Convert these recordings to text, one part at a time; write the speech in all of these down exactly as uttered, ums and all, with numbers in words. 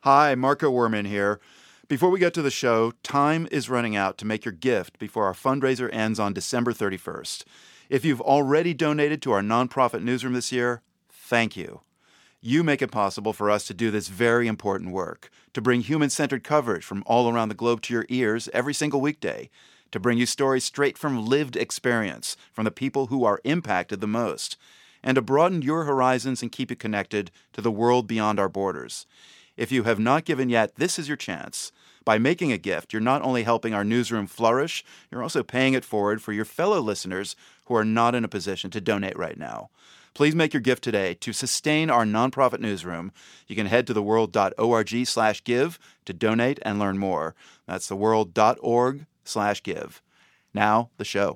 Hi, Marco Werman here. Before we get to the show, time is running out to make your gift before our fundraiser ends on December thirty-first. If you've already donated to our nonprofit newsroom this year, thank you. You make it possible for us to do this very important work, to bring human-centered coverage from all around the globe to your ears every single weekday, to bring you stories straight from lived experience from the people who are impacted the most, and to broaden your horizons and keep you connected to the world beyond our borders. If you have not given yet, this is your chance. By making a gift, you're not only helping our newsroom flourish, you're also paying it forward for your fellow listeners who are not in a position to donate right now. Please make your gift today to sustain our nonprofit newsroom. You can head to theworld.org slash give to donate and learn more. That's theworld.org slash give. Now, the show.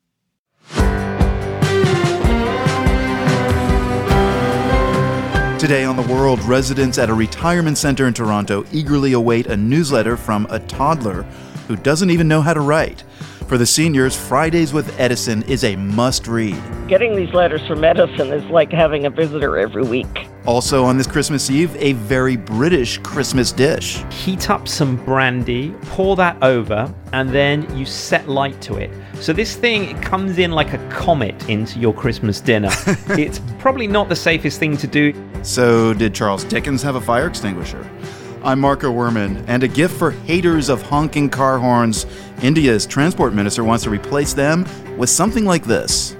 Today on The World, residents at a retirement center in Toronto eagerly await a newsletter from a toddler who doesn't even know how to write. For the seniors, Fridays with Edison is a must-read. Getting these letters from Edison is like having a visitor every week. Also on this Christmas Eve, a very British Christmas dish. Heat up some brandy, pour that over, and then you set light to it. So this thing it comes in like a comet into your Christmas dinner. It's probably not the safest thing to do. So did Charles Dickens have a fire extinguisher? I'm Marco Werman, and a gift for haters of honking car horns, India's transport minister wants to replace them with something like this.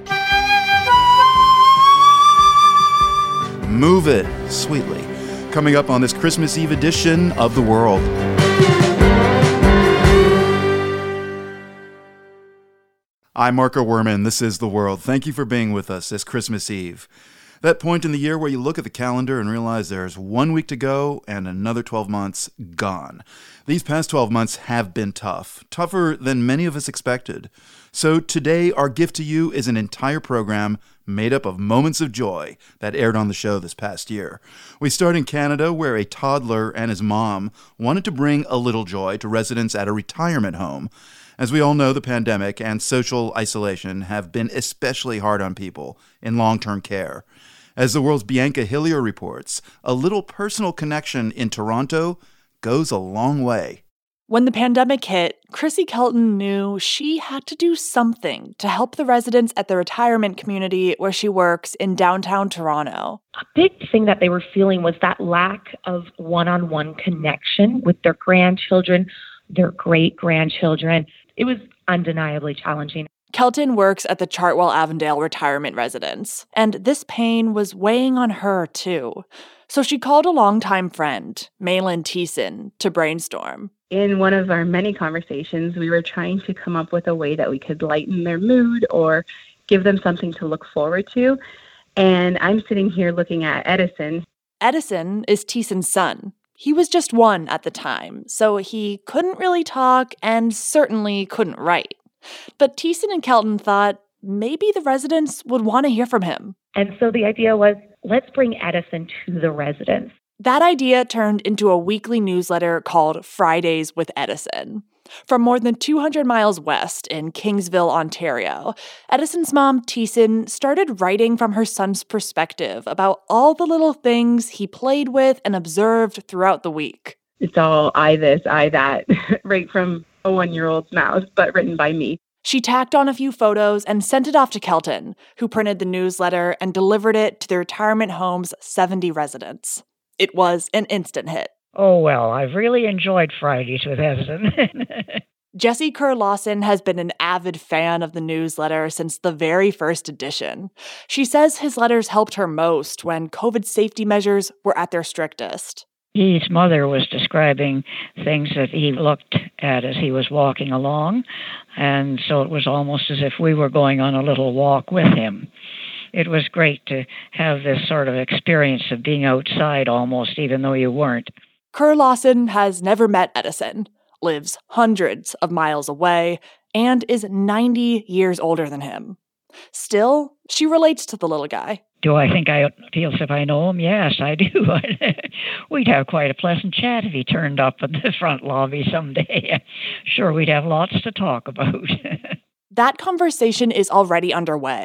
Move it sweetly. Coming up on this Christmas Eve edition of The World. I'm Marco Werman. This is The World. Thank you for being with us this Christmas Eve. That point in the year where you look at the calendar and realize there's one week to go and another twelve months gone. These past twelve months have been tough, tougher than many of us expected. So today, our gift to you is an entire program made up of moments of joy that aired on the show this past year. We start in Canada, where a toddler and his mom wanted to bring a little joy to residents at a retirement home. As we all know, the pandemic and social isolation have been especially hard on people in long-term care. As The World's Bianca Hillier reports, a little personal connection in Toronto goes a long way. When the pandemic hit, Chrissy Kelton knew she had to do something to help the residents at the retirement community where she works in downtown Toronto. A big thing that they were feeling was that lack of one-on-one connection with their grandchildren, their great-grandchildren. It was undeniably challenging. Kelton works at the Chartwell Avondale retirement residence, and this pain was weighing on her too. So she called a longtime friend, Maylin Thiessen, to brainstorm. In one of our many conversations, we were trying to come up with a way that we could lighten their mood or give them something to look forward to. And I'm sitting here looking at Edison. Edison is Thiessen's son. He was just one at the time, so he couldn't really talk and certainly couldn't write. But Thiessen and Kelton thought maybe the residents would want to hear from him. And so the idea was, let's bring Edison to the residents. That idea turned into a weekly newsletter called Fridays with Edison. From more than two hundred miles west in Kingsville, Ontario, Edison's mom, Thiessen, started writing from her son's perspective about all the little things he played with and observed throughout the week. It's all I this, I that, right from a one-year-old's mouth, but written by me. She tacked on a few photos and sent it off to Kelton, who printed the newsletter and delivered it to the retirement home's seventy residents. It was an instant hit. Oh, well, I've really enjoyed Fridays with Edison. Jessie Kerr-Lawson has been an avid fan of the newsletter since the very first edition. She says his letters helped her most when COVID safety measures were at their strictest. His mother was describing things that he looked at as he was walking along, and so it was almost as if we were going on a little walk with him. It was great to have this sort of experience of being outside almost, even though you weren't. Kerr-Lawson has never met Edison, lives hundreds of miles away, and is ninety years older than him. Still, she relates to the little guy. Do I think I feel as if I know him? Yes, I do. We'd have quite a pleasant chat if he turned up at the front lobby someday. Sure, we'd have lots to talk about. That conversation is already underway.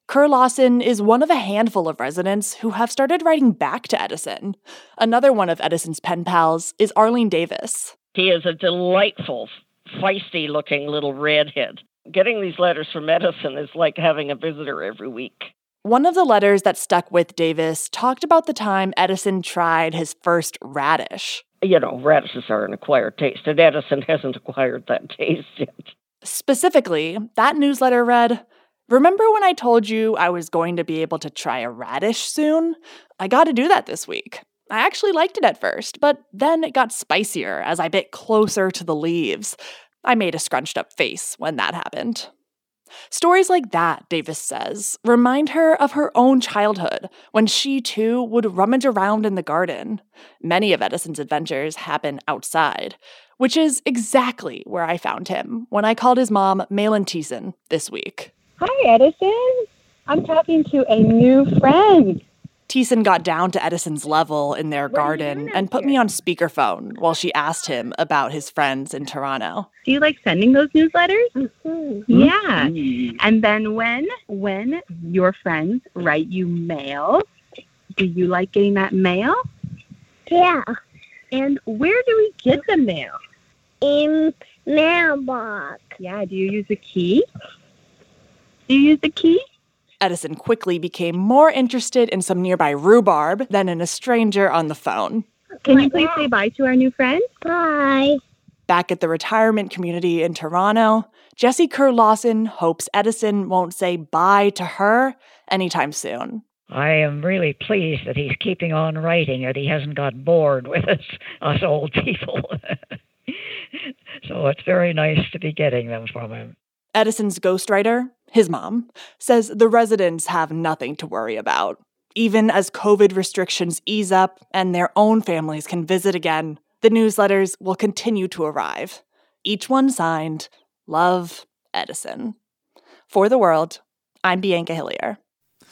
Kerr Lawson is one of a handful of residents who have started writing back to Edison. Another one of Edison's pen pals is Arlene Davis. He is a delightful, feisty-looking little redhead. Getting these letters from Edison is like having a visitor every week. One of the letters that stuck with Davis talked about the time Edison tried his first radish. You know, radishes are an acquired taste, and Edison hasn't acquired that taste yet. Specifically, that newsletter read, "Remember when I told you I was going to be able to try a radish soon? I got to do that this week. I actually liked it at first, but then it got spicier as I bit closer to the leaves. I made a scrunched up face when that happened." Stories like that, Davis says, remind her of her own childhood when she too would rummage around in the garden. Many of Edison's adventures happen outside, which is exactly where I found him when I called his mom, Malin Thiessen, this week. Hi, Edison. I'm talking to a new friend. Thiessen got down to Edison's level in their garden and put me on speakerphone while she asked him about his friends in Toronto. Do you like sending those newsletters? Mm-hmm. Yeah. Mm-hmm. And then when when your friends write you mail, do you like getting that mail? Yeah. And where do we get the mail? In mailbox. Yeah. Do you use a key? Do you use the key? Edison quickly became more interested in some nearby rhubarb than in a stranger on the phone. Can you please say bye to our new friend? Bye. Back at the retirement community in Toronto, Jessie Kerr Lawson hopes Edison won't say bye to her anytime soon. I am really pleased that he's keeping on writing, that he hasn't got bored with us, us old people. So it's very nice to be getting them from him. Edison's ghostwriter, his mom, says the residents have nothing to worry about. Even as COVID restrictions ease up and their own families can visit again, the newsletters will continue to arrive. Each one signed, Love, Edison. For The World, I'm Bianca Hillier.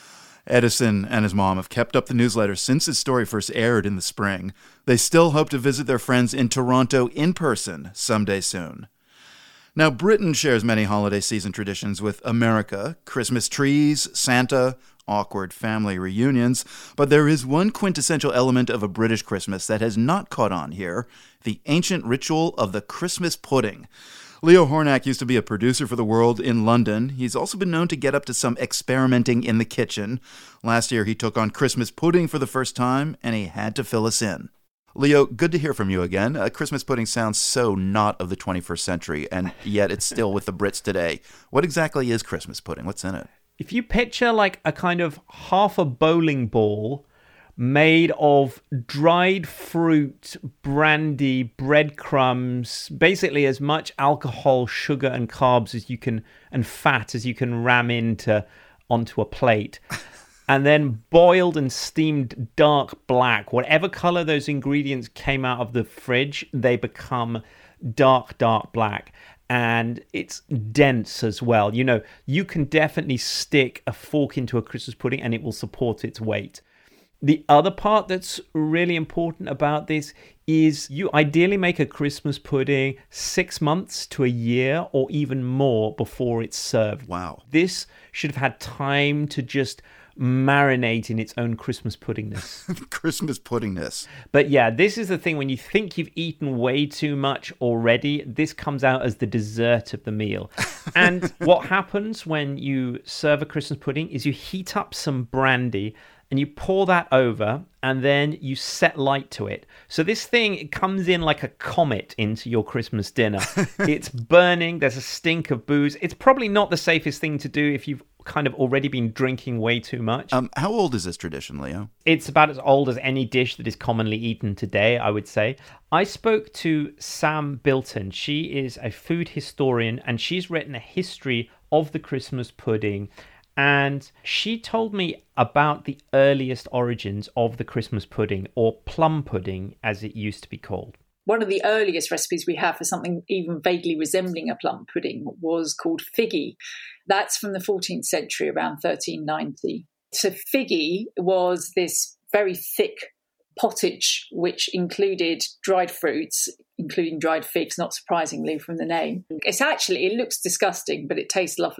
Edison and his mom have kept up the newsletter since his story first aired in the spring. They still hope to visit their friends in Toronto in person someday soon. Now, Britain shares many holiday season traditions with America: Christmas trees, Santa, awkward family reunions. But there is one quintessential element of a British Christmas that has not caught on here: the ancient ritual of the Christmas pudding. Leo Hornak used to be a producer for The World in London. He's also been known to get up to some experimenting in the kitchen. Last year, he took on Christmas pudding for the first time, and he had to fill us in. Leo, good to hear from you again. Uh, Christmas pudding sounds so not of the twenty-first century, and yet it's still with the Brits today. What exactly is Christmas pudding? What's in it? If you picture like a kind of half a bowling ball made of dried fruit, brandy, breadcrumbs, basically as much alcohol, sugar, and carbs as you can, and fat as you can ram into onto a plate. And then boiled and steamed dark black. Whatever color those ingredients came out of the fridge, they become dark, dark black. And it's dense as well. You know, you can definitely stick a fork into a Christmas pudding and it will support its weight. The other part that's really important about this is you ideally make a Christmas pudding six months to a year or even more before it's served. Wow. This should have had time to just marinate in its own Christmas puddingness. Christmas puddingness. But yeah, this is the thing. When you think you've eaten way too much already, this comes out as the dessert of the meal. And what happens when you serve a Christmas pudding is you heat up some brandy and you pour that over, and then you set light to it. So this thing, it comes in like a comet into your Christmas dinner. It's burning. There's a stink of booze. It's probably not the safest thing to do if you've kind of already been drinking way too much. Um, how old is this tradition, Leo? It's about as old as any dish that is commonly eaten today, I would say. I spoke to Sam Bilton. She is a food historian, and she's written a history of the Christmas pudding. And she told me about the earliest origins of the Christmas pudding, or plum pudding, as it used to be called. One of the earliest recipes we have for something even vaguely resembling a plum pudding was called figgy. That's from the fourteenth century, around thirteen ninety. So figgy was this very thick pottage, which included dried fruits, including dried figs, not surprisingly from the name. It's actually, it looks disgusting, but it tastes lovely.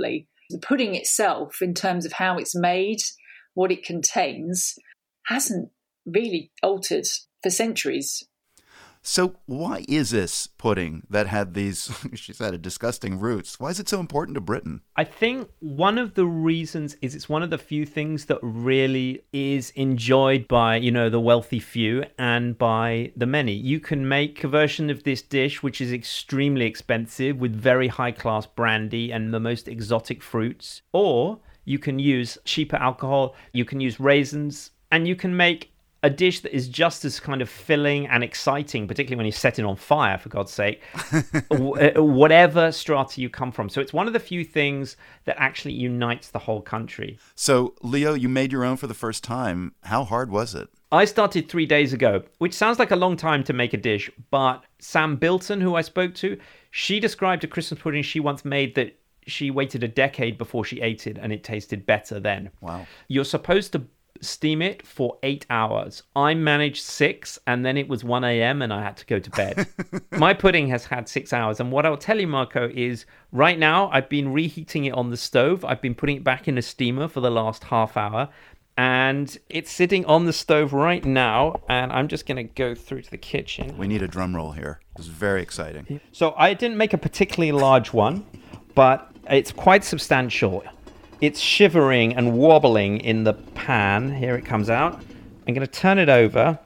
The pudding itself, in terms of how it's made, what it contains, hasn't really altered for centuries. So why is this pudding that had these, she said, disgusting roots? Why is it so important to Britain? I think one of the reasons is it's one of the few things that really is enjoyed by, you know, the wealthy few and by the many. You can make a version of this dish which is extremely expensive with very high-class brandy and the most exotic fruits, or you can use cheaper alcohol, you can use raisins, and you can make a dish that is just as kind of filling and exciting, particularly when you set it on fire, for God's sake, whatever strata you come from. So it's one of the few things that actually unites the whole country. So, Leo, you made your own for the first time. How hard was it? I started three days ago, which sounds like a long time to make a dish, but Sam Bilton, who I spoke to, she described a Christmas pudding she once made that she waited a decade before she ate it, and it tasted better then. Wow. You're supposed to steam it for eight hours. I managed six, and then it was one a.m. and I had to go to bed. My pudding has had six hours. And what I'll tell you, Marco, is right now I've been reheating it on the stove. I've been putting it back in a steamer for the last half hour. And it's sitting on the stove right now. And I'm just going to go through to the kitchen. We need a drum roll here. This is very exciting. So I didn't make a particularly large one, but it's quite substantial. It's shivering and wobbling in the pan. Here it comes out. I'm going to turn it over.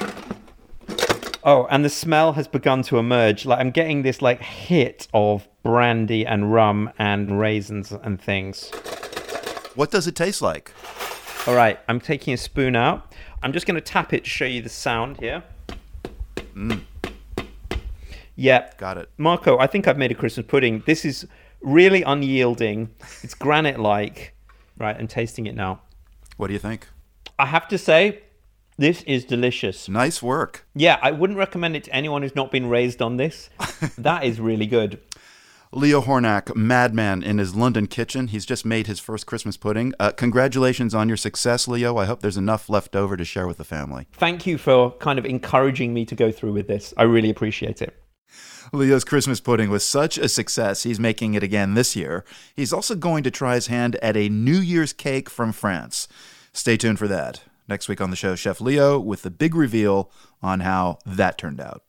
Oh, and the smell has begun to emerge. Like I'm getting this like hit of brandy and rum and raisins and things. What does it taste like? All right, I'm taking a spoon out. I'm just going to tap it to show you the sound here. Mm. Yeah. Got it. Marco, I think I've made a Christmas pudding. This is really unyielding. It's granite-like. Right, I'm tasting it now. What do you think? I have to say, this is delicious. Nice work. Yeah, I wouldn't recommend it to anyone who's not been raised on this. That is really good. Leo Hornak, madman in his London kitchen. He's just made his first Christmas pudding. Uh, congratulations on your success, Leo. I hope there's enough left over to share with the family. Thank you for kind of encouraging me to go through with this. I really appreciate it. Leo's Christmas pudding was such a success, he's making it again this year. He's also going to try his hand at a New Year's cake from France. Stay tuned for that. Next week on the show, Chef Leo with the big reveal on how that turned out.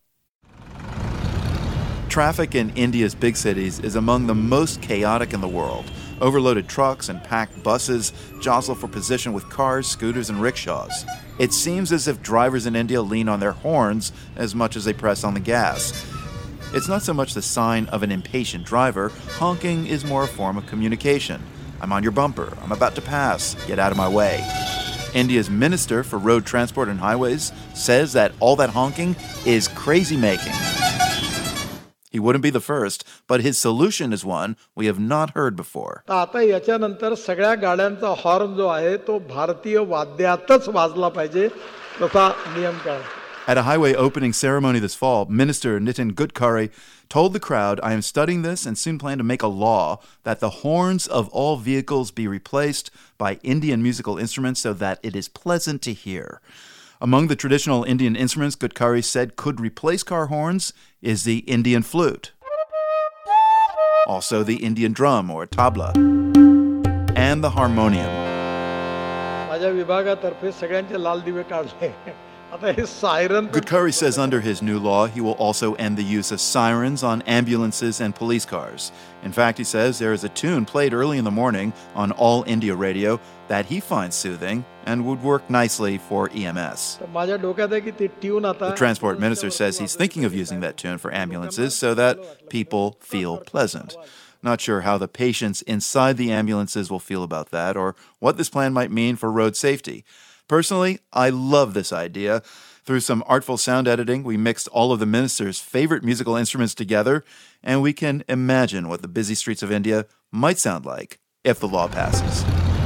Traffic in India's big cities is among the most chaotic in the world. Overloaded trucks and packed buses jostle for position with cars, scooters, and rickshaws. It seems as if drivers in India lean on their horns as much as they press on the gas. It's not so much the sign of an impatient driver. Honking is more a form of communication. I'm on your bumper. I'm about to pass. Get out of my way. India's Minister for Road Transport and Highways says that all that honking is crazy-making. He wouldn't be the first, but his solution is one we have not heard before. आता याच्यानंतर सगळ्या गाड्यांचा horn जो आहे तो भारतीय वाद्यातच वाजला पाहिजे तसा नियम करा. At a highway opening ceremony this fall, Minister Nitin Gadkari told the crowd, I am studying this and soon plan to make a law that the horns of all vehicles be replaced by Indian musical instruments so that it is pleasant to hear. Among the traditional Indian instruments Gadkari said could replace car horns is the Indian flute, also the Indian drum or tabla, and the harmonium. माझ्या विभागातर्फे सगळ्यांचे लाल दिवे काढले. Gadkari says under his new law, he will also end the use of sirens on ambulances and police cars. In fact, he says there is a tune played early in the morning on All India Radio that he finds soothing and would work nicely for E M S. The transport minister says he's thinking of using that tune for ambulances so that people feel pleasant. Not sure how the patients inside the ambulances will feel about that or what this plan might mean for road safety. Personally, I love this idea. Through some artful sound editing, we mixed all of the minister's favorite musical instruments together, and we can imagine what the busy streets of India might sound like if the law passes.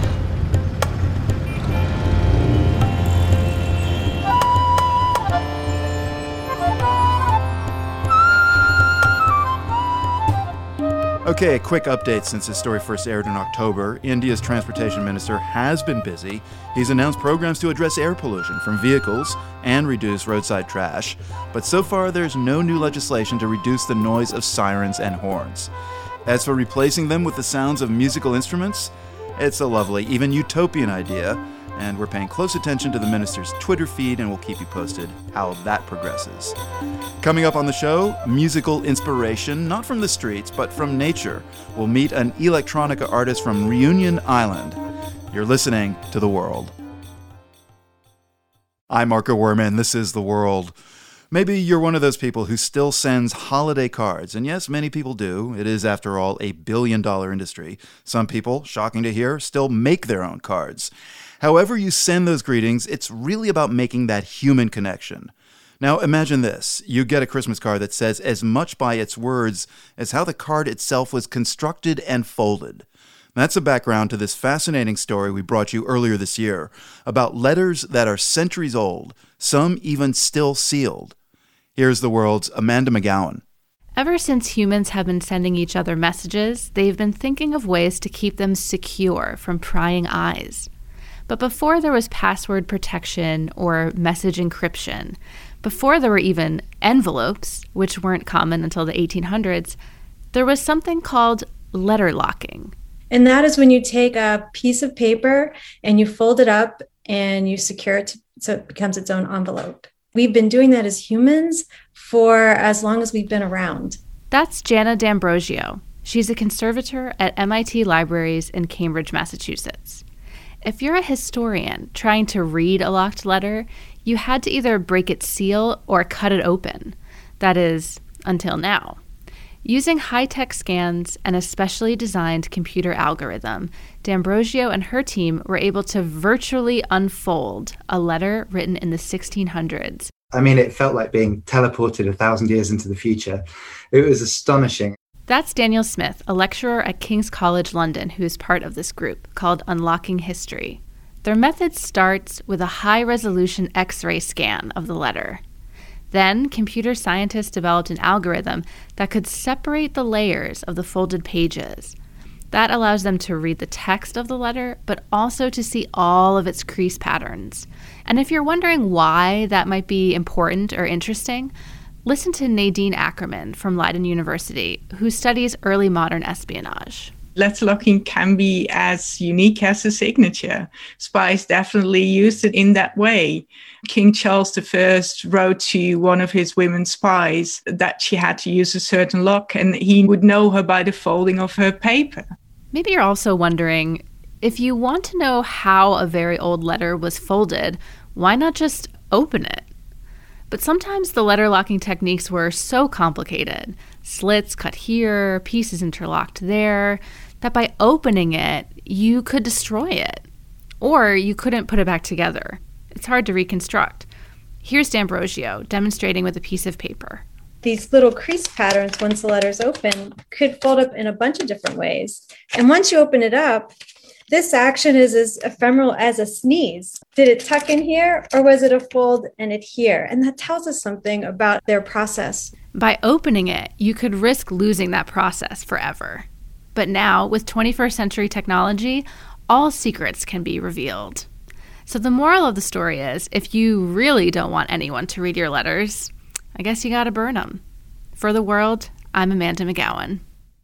Okay, a quick update since this story first aired in October. India's transportation minister has been busy. He's announced programs to address air pollution from vehicles and reduce roadside trash. But so far, there's no new legislation to reduce the noise of sirens and horns. As for replacing them with the sounds of musical instruments, it's a lovely, even utopian idea, and we're paying close attention to the minister's Twitter feed, and we'll keep you posted how that progresses. Coming up on the show, musical inspiration, not from the streets, but from nature. We'll meet an electronica artist from Reunion Island. You're listening to The World. I'm Marco Werman. This is The World. Maybe you're one of those people who still sends holiday cards. And yes, many people do. It is, after all, a billion-dollar industry. Some people, shocking to hear, still make their own cards. However you send those greetings, it's really about making that human connection. Now, imagine this. You get a Christmas card that says as much by its words as how the card itself was constructed and folded. That's the background to this fascinating story we brought you earlier this year about letters that are centuries old, some even still sealed. Here's The World's Amanda McGowan. Ever since humans have been sending each other messages, they've been thinking of ways to keep them secure from prying eyes. But before there was password protection or message encryption, before there were even envelopes, which weren't common until the eighteen hundreds, there was something called letter locking. And that is when you take a piece of paper and you fold it up and you secure it to, so it becomes its own envelope. We've been doing that as humans for as long as we've been around. That's Jana D'Ambrosio. She's a conservator at M I T Libraries in Cambridge, Massachusetts. If you're a historian trying to read a locked letter, you had to either break its seal or cut it open. That is, until now. Using high-tech scans and a specially designed computer algorithm, D'Ambrosio and her team were able to virtually unfold a letter written in the sixteen hundreds. I mean, it felt like being teleported a thousand years into the future. It was astonishing. That's Daniel Smith, a lecturer at King's College London who's part of this group called Unlocking History. Their method starts with a high-resolution X-ray scan of the letter. Then, computer scientists developed an algorithm that could separate the layers of the folded pages. That allows them to read the text of the letter, but also to see all of its crease patterns. And if you're wondering why that might be important or interesting, listen to Nadine Ackerman from Leiden University, who studies early modern espionage. Letter locking can be as unique as a signature. Spies definitely used it in that way. King Charles the First wrote to one of his women spies that she had to use a certain lock, and he would know her by the folding of her paper. Maybe you're also wondering, if you want to know how a very old letter was folded, why not just open it? But sometimes the letter locking techniques were so complicated, slits cut here, pieces interlocked there, that by opening it, you could destroy it. Or you couldn't put it back together. It's hard to reconstruct. Here's D'Ambrosio demonstrating with a piece of paper. These little crease patterns, once the letter's open, could fold up in a bunch of different ways. And once you open it up, this action is as ephemeral as a sneeze. Did it tuck in here, or was it a fold and adhere? And that tells us something about their process. By opening it, you could risk losing that process forever. But now, with twenty-first century technology, all secrets can be revealed. So the moral of the story is, if you really don't want anyone to read your letters, I guess you gotta burn them. For The World, I'm Amanda McGowan.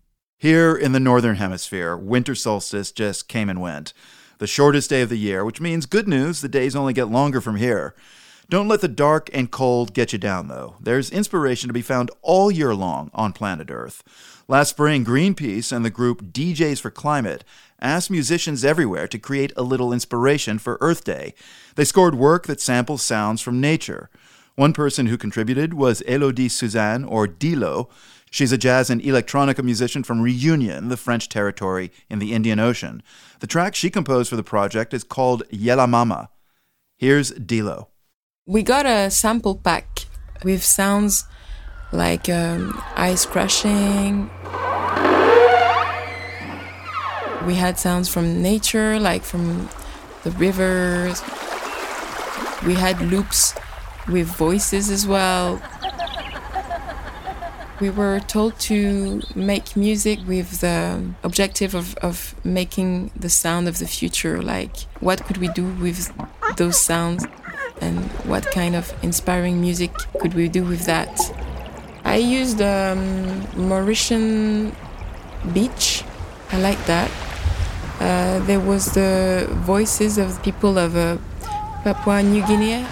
Here in the Northern Hemisphere, winter solstice just came and went. The shortest day of the year, which means good news, the days only get longer from here. Don't let the dark and cold get you down, though. There's inspiration to be found all year long on planet Earth. Last spring, Greenpeace and the group D Js for Climate asked musicians everywhere to create a little inspiration for Earth Day. They scored work that samples sounds from nature. One person who contributed was Élodie Suzanne, or Dilo. She's a jazz and electronica musician from Reunion, the French territory in the Indian Ocean. The track she composed for the project is called Yela Mama. Here's Dilo. We got a sample pack with sounds like um, ice crashing. We had sounds from nature, like from the rivers. We had loops with voices as well. We were told to make music with the objective of, of making the sound of the future. Like, what could we do with those sounds? And what kind of inspiring music could we do with that? I used um, Mauritian beach. I like that. Uh, there was the voices of people of uh, Papua New Guinea.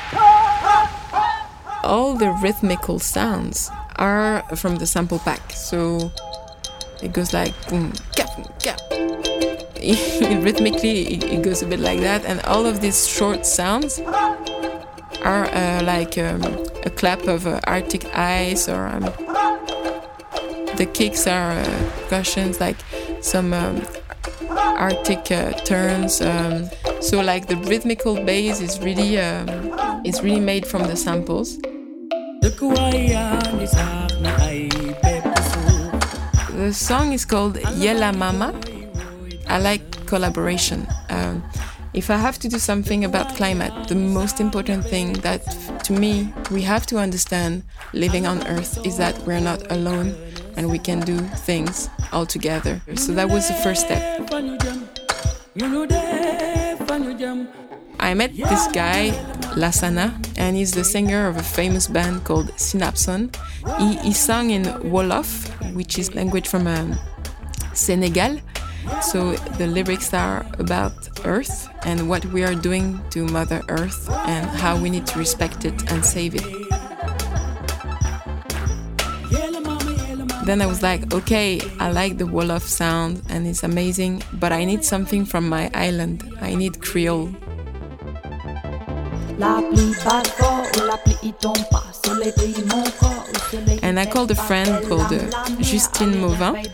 All the rhythmical sounds are from the sample pack. So it goes like boom, gap, gap. Rhythmically, it, it goes a bit like that. And all of these short sounds are uh, like um, a clap of uh, Arctic ice, or um, the kicks are uh, percussions, like some um, Arctic uh, turns. Um, so like the rhythmical bass is really um, is really made from the samples. The song is called Yela Mama. I like collaboration. Um, if I have to do something about climate, the most important thing that, to me, we have to understand living on Earth is that we're not alone and we can do things all together. So that was the first step. I met this guy, Lassana, and he's the singer of a famous band called Synapson. He, he sang in Wolof, which is language from um, Senegal. So the lyrics are about Earth and what we are doing to Mother Earth and how we need to respect it and save it. Then I was like, okay, I like the Wolof sound and it's amazing, but I need something from my island. I need Creole. And I called a friend called uh, Justine Mauvin.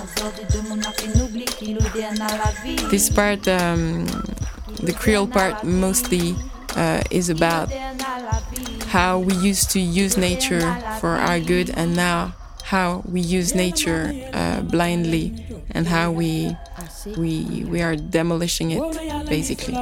This part, um, the Creole part, mostly uh, is about how we used to use nature for our good, and now how we use nature uh, blindly, and how we we we are demolishing it, basically.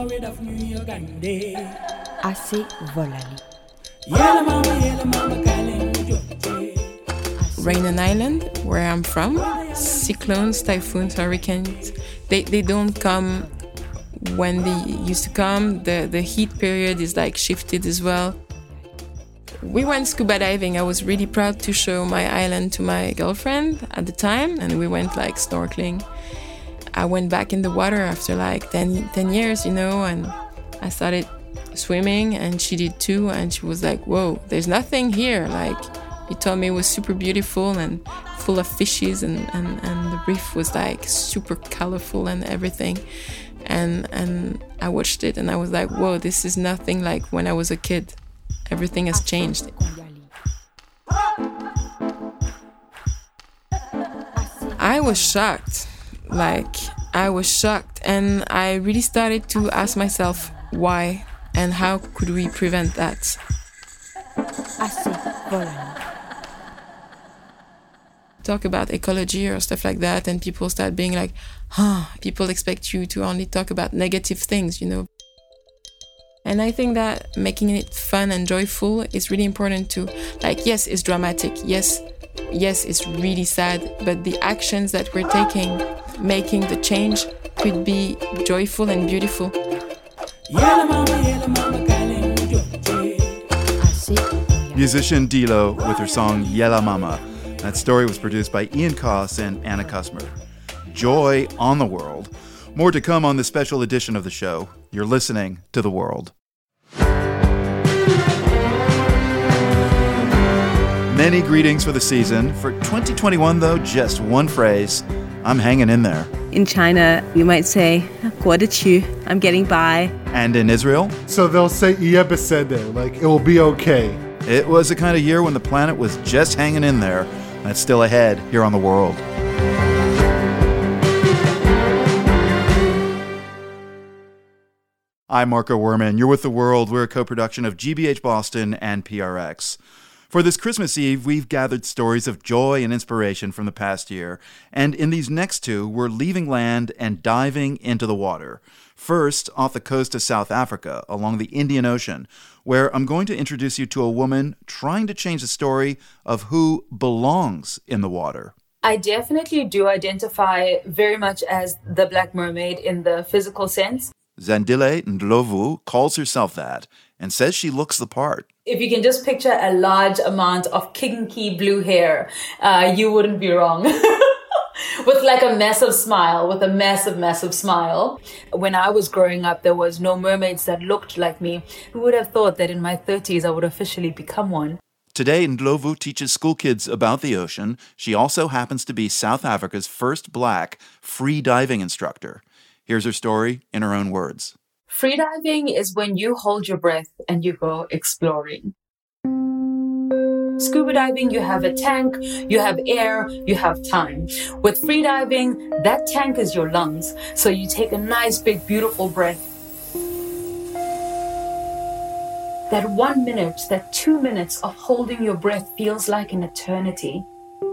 Reunion Island, where I'm from, cyclones, typhoons, hurricanes, they, they don't come when they used to come. The, the heat period is like shifted as well. We went scuba diving. I was really proud to show my island to my girlfriend at the time, and we went like snorkeling. I went back in the water after like ten, ten years, you know, and I started swimming, and she did too, and she was like, whoa, there's nothing here. Like, he told me it was super beautiful and full of fishes, and, and, and the reef was like super colorful and everything. And and I watched it and I was like, whoa, this is nothing like when I was a kid. Everything has changed. I was shocked. Like, I was shocked, and I really started to ask myself why and how could we prevent that. Talk about ecology or stuff like that, and people start being like, huh, people expect you to only talk about negative things, you know. And I think that making it fun and joyful is really important too. Like, yes, it's dramatic. Yes, yes, it's really sad. But the actions that we're taking, making the change, could be joyful and beautiful. Musician Dilo with her song Yela Mama. That story was produced by Ian Koss and Anna Kusmer. Joy on the world. More to come on this special edition of the show. You're listening to The World. Many greetings for the season. For twenty twenty-one, though, just one phrase. I'm hanging in there. In China, you might say, 过得去, I'm getting by. And in Israel? So they'll say, Yeh beseder, like, it will be okay. It was the kind of year when the planet was just hanging in there. That's still ahead here on The World. I'm Marco Werman. You're with The World. We're a co-production of G B H Boston and P R X. For this Christmas Eve, we've gathered stories of joy and inspiration from the past year. And in these next two, we're leaving land and diving into the water. First, off the coast of South Africa, along the Indian Ocean, where I'm going to introduce you to a woman trying to change the story of who belongs in the water. I definitely do identify very much as the Black Mermaid in the physical sense. Zandile Ndlovu calls herself that and says she looks the part. If you can just picture a large amount of kinky blue hair, uh, you wouldn't be wrong. with like a massive smile, with a massive, massive smile. When I was growing up, there was no mermaids that looked like me. Who would have thought that in my thirties I would officially become one? Today, Ndlovu teaches school kids about the ocean. She also happens to be South Africa's first black free diving instructor. Here's her story in her own words. Freediving is when you hold your breath and you go exploring. Scuba diving, you have a tank, you have air, you have time. With freediving, that tank is your lungs. So you take a nice, big, beautiful breath. That one minute, that two minutes of holding your breath feels like an eternity.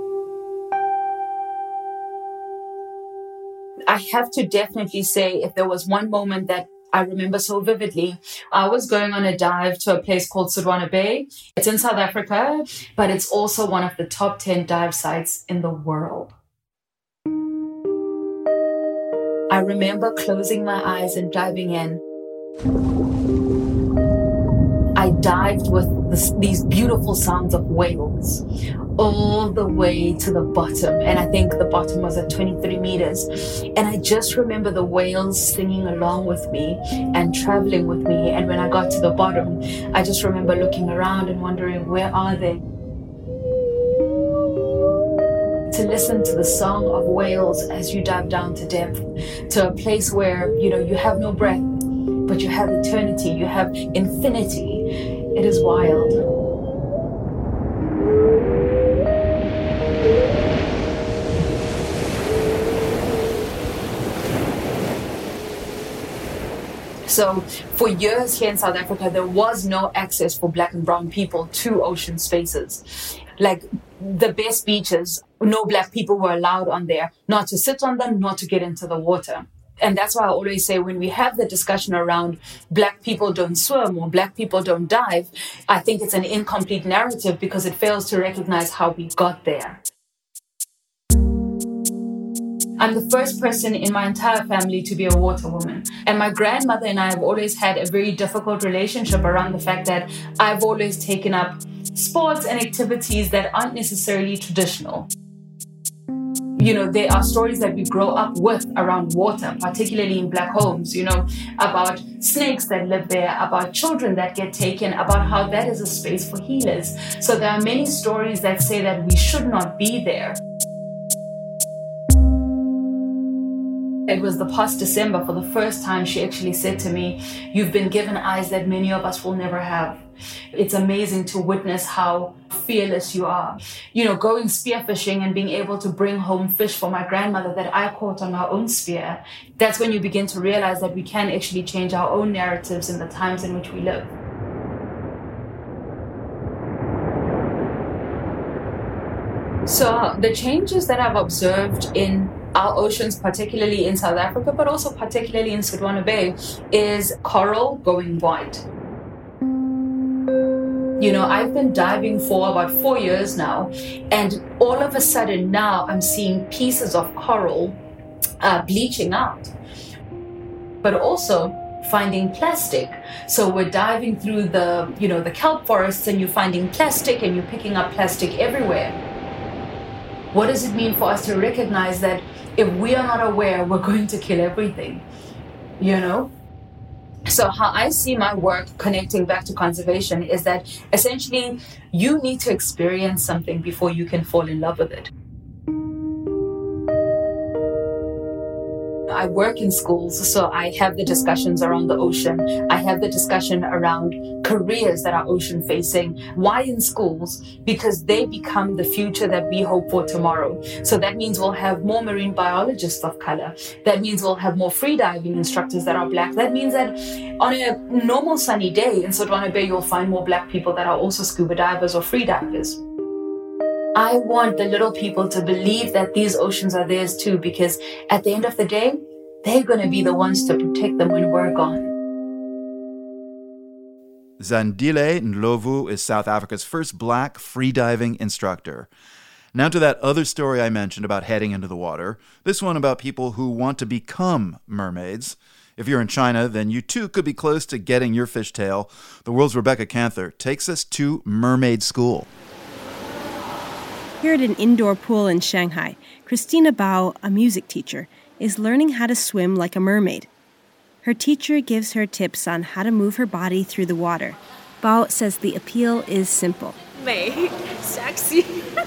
I have to definitely say, if there was one moment that I remember so vividly, I was going on a dive to a place called Sodwana Bay. It's in South Africa, but it's also one of the top ten dive sites in the world. I remember closing my eyes and diving in. I dived with this, these beautiful sounds of whales all the way to the bottom. And I think the bottom was at twenty-three meters. And I just remember the whales singing along with me and traveling with me. And when I got to the bottom, I just remember looking around and wondering, where are they? To listen to the song of whales as you dive down to depth, to a place where, you know, you have no breath, but you have eternity, you have infinity. It is wild. So for years here in South Africa, there was no access for black and brown people to ocean spaces. Like the best beaches, no black people were allowed on there, not to sit on them, not to get into the water. And that's why I always say when we have the discussion around black people don't swim or black people don't dive, I think it's an incomplete narrative because it fails to recognize how we got there. I'm the first person in my entire family to be a water woman. And my grandmother and I have always had a very difficult relationship around the fact that I've always taken up sports and activities that aren't necessarily traditional. You know, there are stories that we grow up with around water, particularly in black homes, you know, about snakes that live there, about children that get taken, about how that is a space for healers. So there are many stories that say that we should not be there. It was the past December, for the first time, she actually said to me, "You've been given eyes that many of us will never have. It's amazing to witness how fearless you are." You know, going spearfishing and being able to bring home fish for my grandmother that I caught on my own spear. That's when you begin to realize that we can actually change our own narratives in the times in which we live. So the changes that I've observed in our oceans, particularly in South Africa, but also particularly in Sodwana Bay, is coral going white. You know, I've been diving for about four years now, and all of a sudden now I'm seeing pieces of coral uh, bleaching out, but also finding plastic. So we're diving through the, you know, the kelp forests, and you're finding plastic, and you're picking up plastic everywhere. What does it mean for us to recognize that if we are not aware, we're going to kill everything, you know? So how I see my work connecting back to conservation is that essentially you need to experience something before you can fall in love with it. I work in schools, so I have the discussions around the ocean. I have the discussion around careers that are ocean facing. Why in schools? Because they become the future that we hope for tomorrow. So that means we'll have more marine biologists of color. That means we'll have more freediving instructors that are black. That means that on a normal sunny day in Sodwana Bay, you'll find more black people that are also scuba divers or freedivers. I want the little people to believe that these oceans are theirs too, because at the end of the day, they're going to be the ones to protect them when we're gone. Zandile Ndlovu is South Africa's first black freediving instructor. Now to that other story I mentioned about heading into the water, this one about people who want to become mermaids. If you're in China, then you too could be close to getting your fishtail. The world's Rebecca Canther takes us to mermaid school. Here at an indoor pool in Shanghai, Christina Bao, a music teacher, is learning how to swim like a mermaid. Her teacher gives her tips on how to move her body through the water. Bao says the appeal is simple. 美, sexy.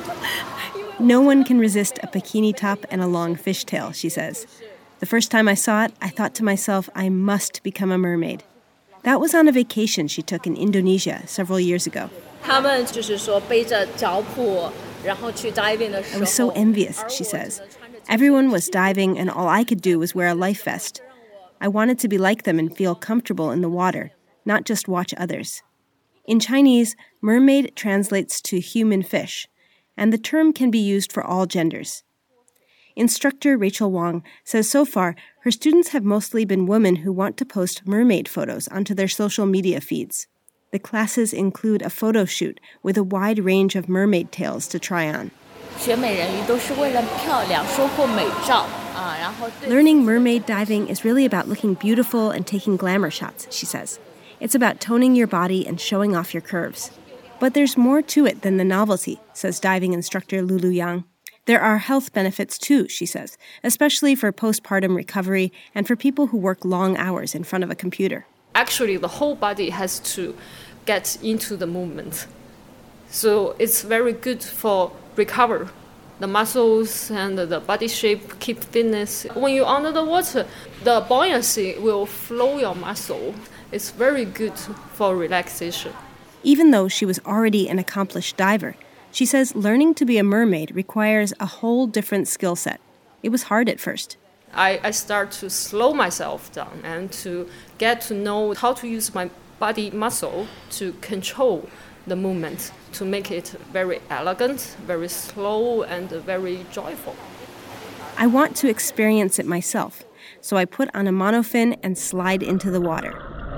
No one can resist a bikini top and a long fishtail, she says. The first time I saw it, I thought to myself, I must become a mermaid. That was on a vacation she took in Indonesia several years ago. 他们就是说背着脚蹼，然后去 diving 的时候 I was so envious, she says. Everyone was diving and all I could do was wear a life vest. I wanted to be like them and feel comfortable in the water, not just watch others. In Chinese, mermaid translates to human fish, and the term can be used for all genders. Instructor Rachel Wong says so far, her students have mostly been women who want to post mermaid photos onto their social media feeds. The classes include a photo shoot with a wide range of mermaid tails to try on. 学美人鱼都是为了漂亮，收获美照啊，然后 Learning mermaid diving is really about looking beautiful and taking glamour shots, she says. It's about toning your body and showing off your curves. But there's more to it than the novelty, says diving instructor Lulu Yang. There are health benefits too, she says, especially for postpartum recovery and for people who work long hours in front of a computer. Actually, the whole body has to get into the movement. So it's very good for recover. The muscles and the body shape keep fitness. When you're under the water, the buoyancy will flow your muscle. It's very good for relaxation. Even though she was already an accomplished diver, she says learning to be a mermaid requires a whole different skill set. It was hard at first. I, I start to slow myself down and to get to know how to use my body muscle to control the movement, to make it very elegant, very slow, and very joyful. I want to experience it myself, so I put on a monofin and slide into the water.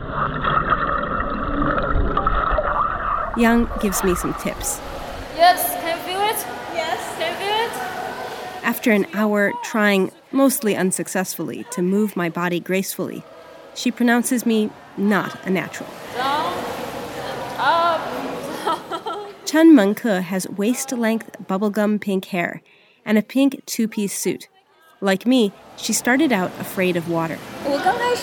Yang gives me some tips. Yes, can you feel it? Yes, can you feel it? After an hour trying, mostly unsuccessfully, to move my body gracefully, she pronounces me not a natural. Down, up. Chen Mengke has waist-length bubblegum pink hair and a pink two-piece suit. Like me, she started out afraid of water. At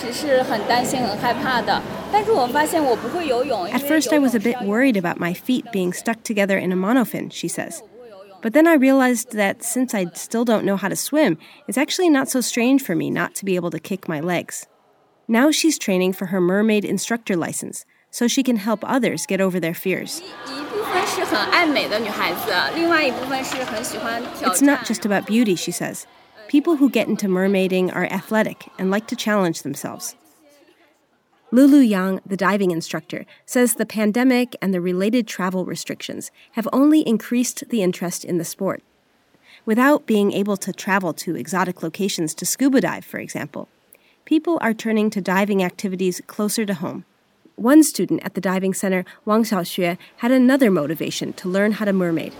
first, I was a bit worried about my feet being stuck together in a monofin, she says. But then I realized that since I still don't know how to swim, it's actually not so strange for me not to be able to kick my legs. Now she's training for her mermaid instructor license, so she can help others get over their fears. It's not just about beauty, she says. People who get into mermaiding are athletic and like to challenge themselves. Lulu Yang, the diving instructor, says the pandemic and the related travel restrictions have only increased the interest in the sport. Without being able to travel to exotic locations to scuba dive, for example, people are turning to diving activities closer to home. One student at the diving center, Wang Xiaoxue, had another motivation to learn how to mermaid.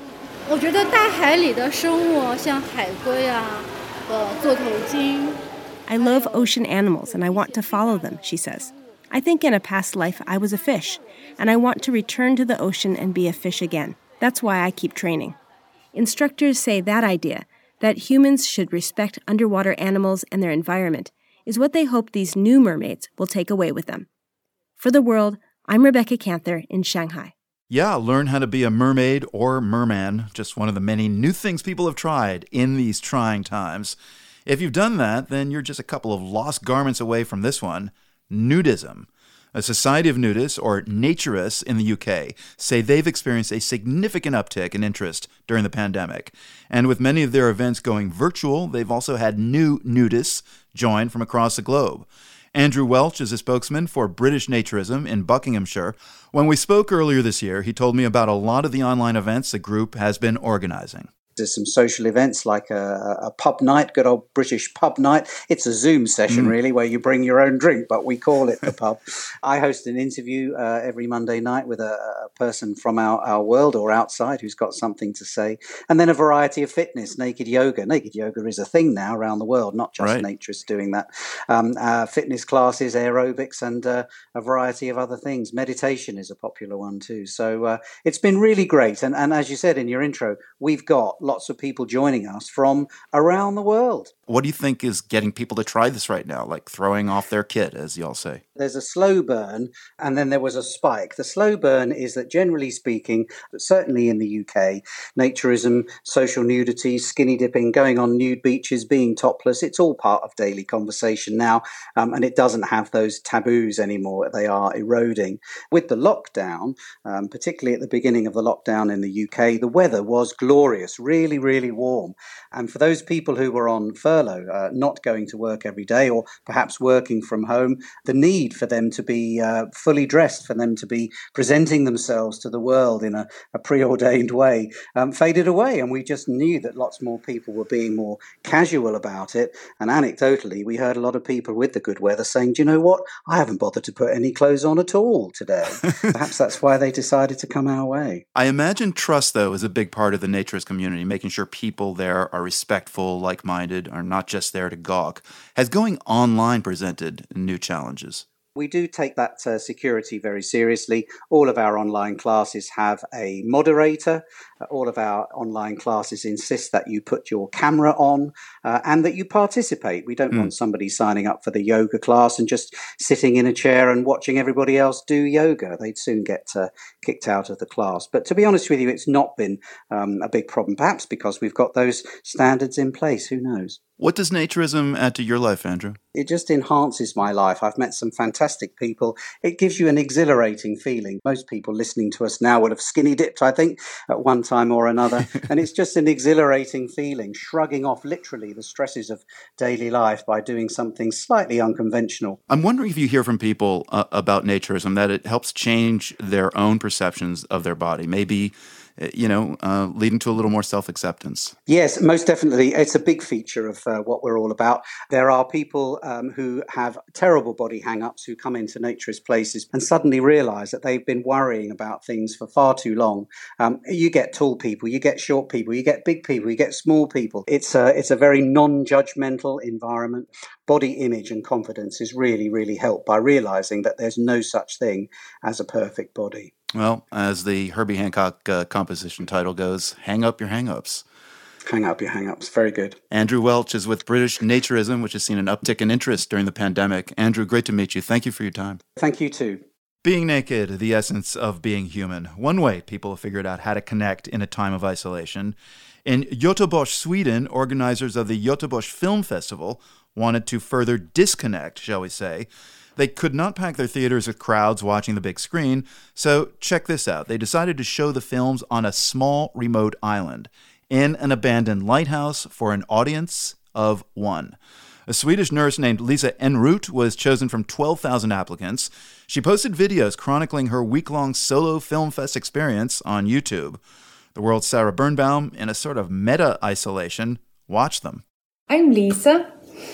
I love ocean animals and I want to follow them, she says. I think in a past life I was a fish, and I want to return to the ocean and be a fish again. That's why I keep training. Instructors say that idea, that humans should respect underwater animals and their environment, is what they hope these new mermaids will take away with them. For The World, I'm Rebecca Canther in Shanghai. Yeah, learn how to be a mermaid or merman, just one of the many new things people have tried in these trying times. If you've done that, then you're just a couple of lost garments away from this one, nudism. A Society of Nudists, or Naturists in the U K, say they've experienced a significant uptick in interest during the pandemic. And with many of their events going virtual, they've also had new nudists join from across the globe. Andrew Welch is a spokesman for British Naturism in Buckinghamshire. When we spoke earlier this year, he told me about a lot of the online events the group has been organizing. There's some social events like a, a pub night, good old British pub night. It's a Zoom session, mm. really, where you bring your own drink, but we call it the pub. I host an interview uh, every Monday night with a, a person from our, our world or outside who's got something to say. And then a variety of fitness, naked yoga. Naked yoga is a thing now around the world, not just right. naturists doing that. Um, uh, fitness classes, aerobics, and uh, a variety of other things. Meditation is a popular one too. So uh, it's been really great. And, and as you said in your intro, we've got lots of people joining us from around the world. What do you think is getting people to try this right now, like throwing off their kit, as y'all say? There's a slow burn, and then there was a spike. The slow burn is that, generally speaking, certainly in the U K, naturism, social nudity, skinny dipping, going on nude beaches, being topless, it's all part of daily conversation now, um, and it doesn't have those taboos anymore. They are eroding. With the lockdown, um, particularly at the beginning of the lockdown in the U K, the weather was glorious, really, really warm. And for those people who were on furlough, uh, not going to work every day, or perhaps working from home, the need for them to be uh, fully dressed, for them to be presenting themselves to the world in a, a preordained way, um, faded away. And we just knew that lots more people were being more casual about it. And anecdotally, we heard a lot of people with the good weather saying, do you know what? I haven't bothered to put any clothes on at all today. Perhaps that's why they decided to come our way. I imagine trust, though, is a big part of the naturist community, making sure people there are respectful, like-minded, are not just there to gawk. Has going online presented new challenges? We do take that uh, security very seriously. All of our online classes have a moderator. Uh, all of our online classes insist that you put your camera on uh, and that you participate. We don't mm. want somebody signing up for the yoga class and just sitting in a chair and watching everybody else do yoga. They'd soon get uh, kicked out of the class. But to be honest with you, it's not been um, a big problem, perhaps because we've got those standards in place. Who knows? What does naturism add to your life, Andrew? It just enhances my life. I've met some fantastic people. It gives you an exhilarating feeling. Most people listening to us now would have skinny dipped, I think, at one time or another. And it's just an exhilarating feeling, shrugging off literally the stresses of daily life by doing something slightly unconventional. I'm wondering if you hear from people uh, about naturism that it helps change their own perceptions of their body. Maybe you know, uh, leading to a little more self-acceptance. Yes, most definitely. It's a big feature of uh, what we're all about. There are people um, who have terrible body hang-ups who come into naturist places and suddenly realise that they've been worrying about things for far too long. Um, you get tall people, you get short people, you get big people, you get small people. It's a, it's a very non-judgmental environment. Body image and confidence is really, really helped by realising that there's no such thing as a perfect body. Well, as the Herbie Hancock uh, composition title goes, hang up your hang-ups. Hang up your hang-ups. Very good. Andrew Welch is with British Naturism, which has seen an uptick in interest during the pandemic. Andrew, great to meet you. Thank you for your time. Thank you too. Being naked, the essence of being human. One way people have figured out how to connect in a time of isolation. In Göteborg, Sweden, organizers of the Göteborg Film Festival wanted to further disconnect, shall we say. They could not pack their theaters with crowds watching the big screen, so check this out. They decided to show the films on a small remote island in an abandoned lighthouse for an audience of one. A Swedish nurse named Lisa Enroth was chosen from twelve thousand applicants. She posted videos chronicling her week-long solo film fest experience on YouTube. The world's Sarah Birnbaum, in a sort of meta-isolation, watched them. I'm Lisa.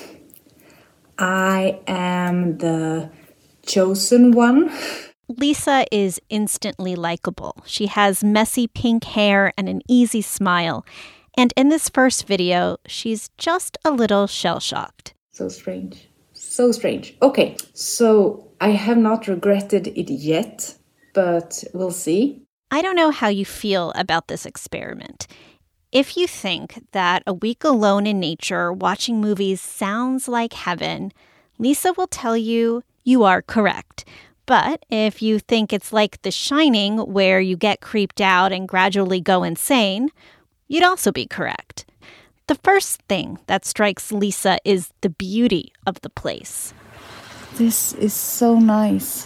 I am the chosen one. Lisa is instantly likable. She has messy pink hair and an easy smile. And in this first video, she's just a little shell-shocked. So strange. So strange. Okay, so I have not regretted it yet, but we'll see. I don't know how you feel about this experiment. If you think that a week alone in nature watching movies sounds like heaven, Lisa will tell you you are correct. But if you think it's like The Shining, where you get creeped out and gradually go insane, you'd also be correct. The first thing that strikes Lisa is the beauty of the place. This is so nice.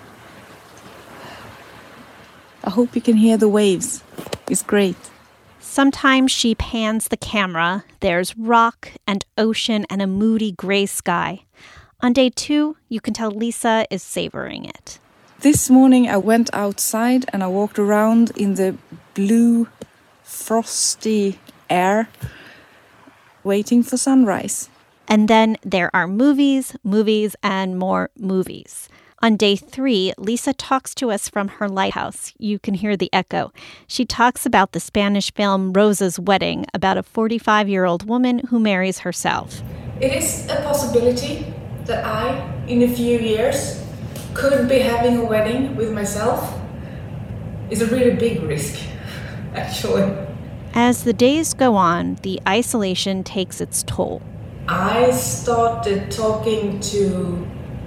I hope you can hear the waves. It's great. Sometimes she pans the camera. There's rock and ocean and a moody gray sky. On day two, you can tell Lisa is savoring it. This morning I went outside and I walked around in the blue, frosty air, waiting for sunrise. And then there are movies, movies, and more movies. On day three, Lisa talks to us from her lighthouse. You can hear the echo. She talks about the Spanish film Rosa's Wedding, about a forty-five-year-old woman who marries herself. It is a possibility that I, in a few years, could be having a wedding with myself. It's a really big risk, actually. As the days go on, the isolation takes its toll. I started talking to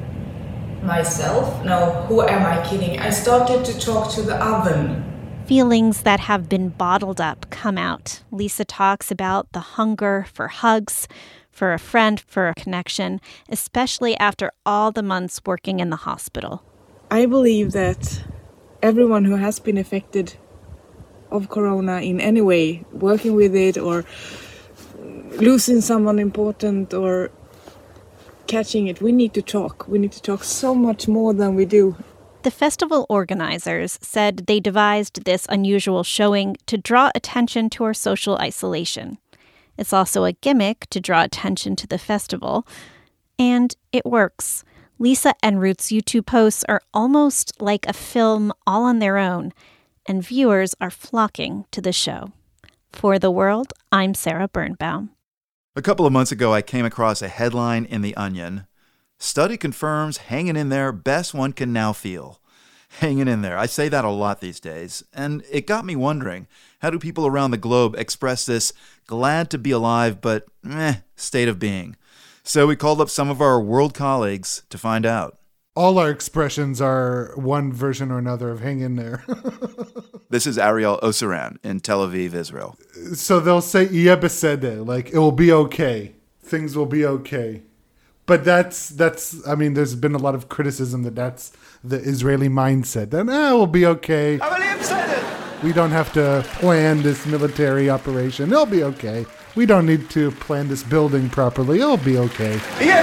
myself. No, who am I kidding? I started to talk to the oven. Feelings that have been bottled up come out. Lisa talks about the hunger for hugs, for a friend, for a connection, especially after all the months working in the hospital. I believe that everyone who has been affected of corona in any way, working with it or losing someone important or catching it, we need to talk. We need to talk so much more than we do. The festival organizers said they devised this unusual showing to draw attention to our social isolation. It's also a gimmick to draw attention to the festival. And it works. Lisa and Ruth's YouTube posts are almost like a film all on their own, and viewers are flocking to the show. For The World, I'm Sarah Birnbaum. A couple of months ago, I came across a headline in The Onion. Study confirms hanging in there best one can now feel. Hanging in there. I say that a lot these days. And it got me wondering, how do people around the globe express this glad to be alive but meh state of being? So we called up some of our world colleagues to find out. All our expressions are one version or another of hang in there. This is Ariel Osaran in Tel Aviv, Israel. So they'll say, Yeh beseder, like it will be okay. Things will be okay. But that's, that's. I mean, there's been a lot of criticism that that's the Israeli mindset. That, eh, it will be okay. We don't have to plan this military operation. It'll be okay. We don't need to plan this building properly. It'll be okay.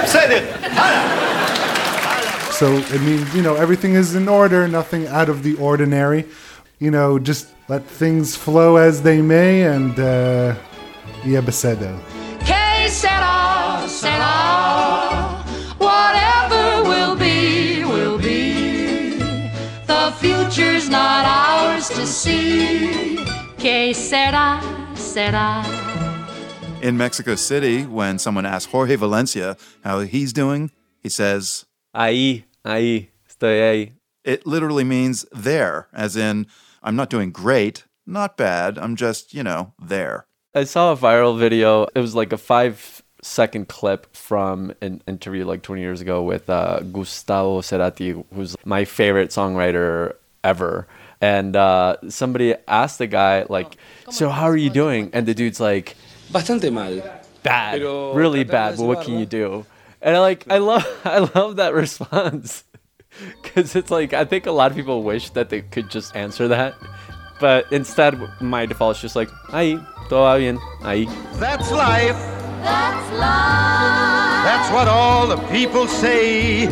So it means, you know, everything is in order, nothing out of the ordinary. You know, just let things flow as they may, and uh, Yeh beseder. Que sera, sera. Whatever will be, will be. The future's not ours to see. Que sera, sera. In Mexico City, when someone asks Jorge Valencia how he's doing, he says, Ahí, ahí, estoy ahí. It literally means there, as in, I'm not doing great, not bad, I'm just, you know, there. I saw a viral video. It was like a five-second clip from an interview like twenty years ago with uh, Gustavo Cerati, who's my favorite songwriter ever. And uh, somebody asked the guy, like, so how are you doing? And the dude's like, bastante mal. Bad, really bad, but what can you do? And I like, I love, I love that response, because it's like, I think a lot of people wish that they could just answer that, but instead, my default is just like, ahí, todo va bien, ahí. That's life. That's life. That's what all the people say.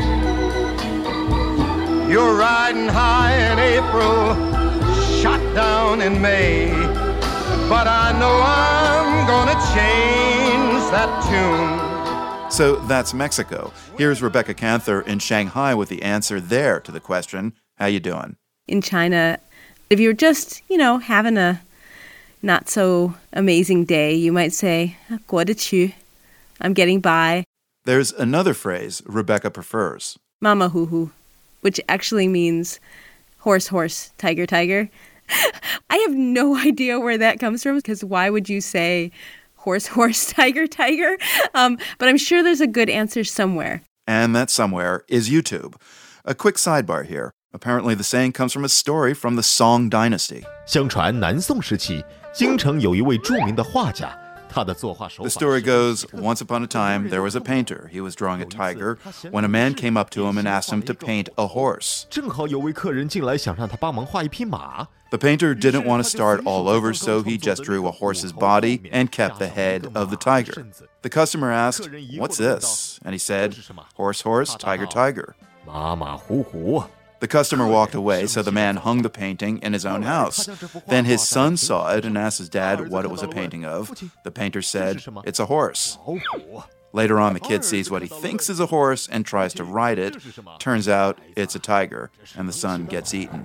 You're riding high in April, shot down in May, but I know I'm gonna change that tune. So that's Mexico. Here's Rebecca Canther in Shanghai with the answer there to the question, how you doing? In China, if you're just, you know, having a not so amazing day, you might say, 过得去, I'm getting by. There's another phrase Rebecca prefers. Mama hoo hoo, which actually means horse, horse, tiger, tiger. I have no idea where that comes from, because why would you say horse, horse, tiger, tiger? Um, but I'm sure there's a good answer somewhere. And that somewhere is YouTube. A quick sidebar here. Apparently the saying comes from a story from the Song Dynasty. 相传南宋时期，京城有一位著名的画家，他的作画手法。 The story goes, once upon a time, there was a painter. He was drawing a tiger when a man came up to him and asked him to paint a horse. 正好有位客人进来，想让他帮忙画一匹马。 The painter didn't want to start all over, so he just drew a horse's body and kept the head of the tiger. The customer asked, "What's this?" And he said, "Horse, horse, tiger, tiger." 马马虎虎。 The customer walked away, so the man hung the painting in his own house. Then his son saw it and asked his dad what it was a painting of. The painter said, "It's a horse." Later on, the kid sees what he thinks is a horse and tries to ride it. Turns out it's a tiger, and the son gets eaten.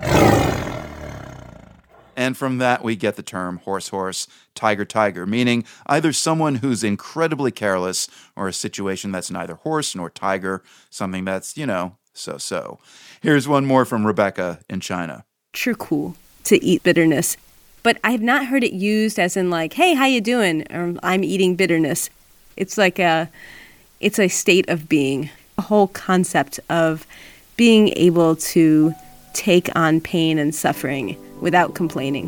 And from that, we get the term horse-horse, tiger-tiger, meaning either someone who's incredibly careless or a situation that's neither horse nor tiger, something that's, you know, so-so. Here's one more from Rebecca in China. 吃苦, to eat bitterness. But I've not heard it used as in like, hey, how you doing? Or I'm eating bitterness. It's like a, it's a state of being, a whole concept of being able to take on pain and suffering without complaining.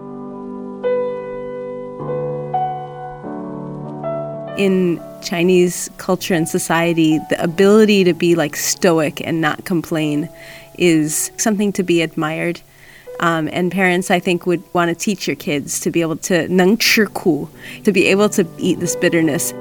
In Chinese culture and society, the ability to be like stoic and not complain is something to be admired. Um, and parents, I think, would want to teach your kids to be able to 能吃苦, to be able to eat this bitterness.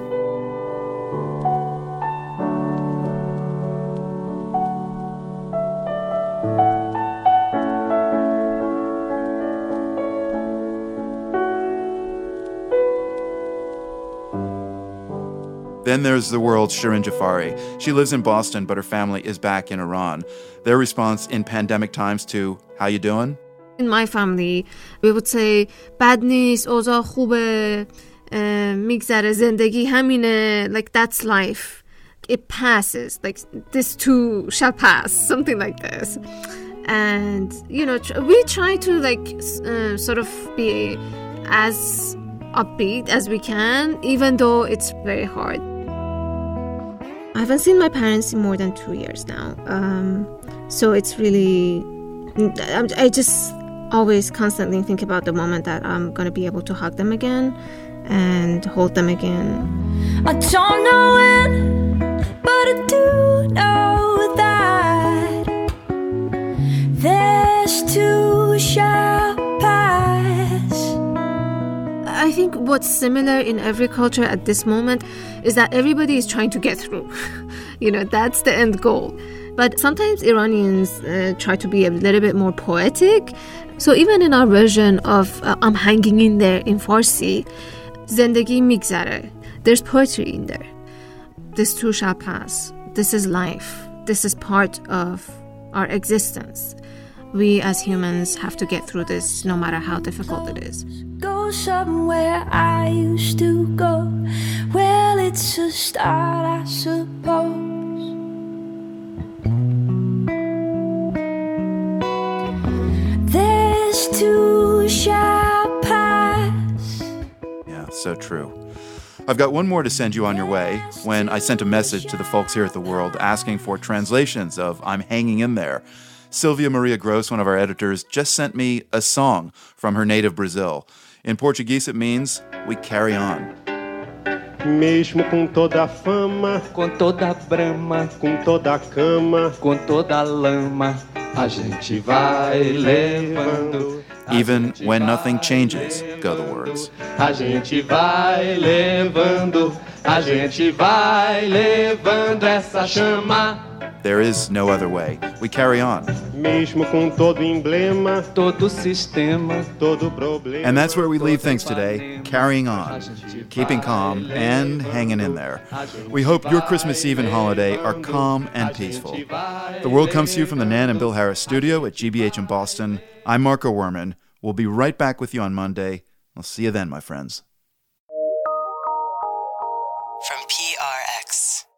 Then there's the world's Shirin Jafari. She lives in Boston, but her family is back in Iran. Their response in pandemic times to, how you doing? In my family, we would say, bad news, اوضاع خوبه, میگذره زندگی همینه, like that's life. It passes, like this too shall pass, something like this. And, you know, we try to like uh, sort of be as upbeat as we can, even though it's very hard. I haven't seen my parents in more than two years now. Um, so it's really, I just always constantly think about the moment that I'm going to be able to hug them again and hold them again. I don't know when, but I do know that this too shall pass. I think what's similar in every culture at this moment is that everybody is trying to get through. You know, that's the end goal. But sometimes Iranians uh, try to be a little bit more poetic. So even in our version of uh, I'm hanging in there in Farsi, Zendegi migzare, there's poetry in there. This too shall pass. This is life. This is part of our existence. We as humans have to get through this no matter how difficult it is. Go somewhere I used to go. Well, it's a start, I suppose. This too shall pass. Yeah, so true. I've got one more to send you on your way. When I sent a message to the folks here at The World asking for translations of I'm Hanging in There, Sylvia Maria Gross, one of our editors, just sent me a song from her native Brazil. In Portuguese, it means, we carry on. Mesmo com toda a fama, com toda a brama, com toda a cama, com toda a lama, a gente vai levando. Even when nothing changes, go the words. A gente vai levando, a gente vai levando essa chama. There is no other way. We carry on. Mesmo com todo emblema, todo sistema, todo problema. And that's where we leave things today, carrying on, keeping calm, and hanging in there. We hope your Christmas Eve and holiday are calm and peaceful. The World comes to you from the Nan and Bill Harris studio at G B H in Boston. I'm Marco Werman. We'll be right back with you on Monday. I'll see you then, my friends. From P R X.